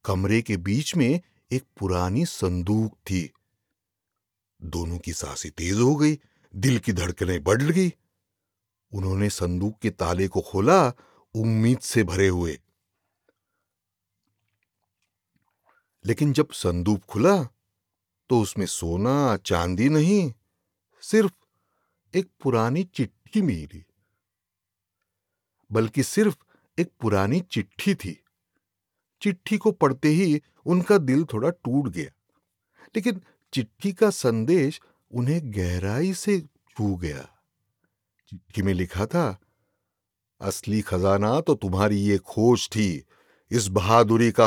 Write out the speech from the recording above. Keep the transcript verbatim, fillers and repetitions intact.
कमरे के बीच में एक पुरानी संदूक थी। दोनों की सांसें तेज हो गई, दिल की धड़कनें बढ़ गई। उन्होंने संदूक के ताले को खोला, उम्मीद से भरे हुए। लेकिन जब संदूक खुला तो उसमें सोना चांदी नहीं, सिर्फ एक पुरानी चिट्ठी मिली। बल्कि सिर्फ एक पुरानी चिट्ठी थी। चिट्ठी को पढ़ते ही उनका दिल थोड़ा टूट गया, लेकिन चिट्ठी का संदेश उन्हें गहराई से छू गया। चिट्ठी में लिखा था, असली खजाना तो तुम्हारी ये खोज थी। इस बहादुरी का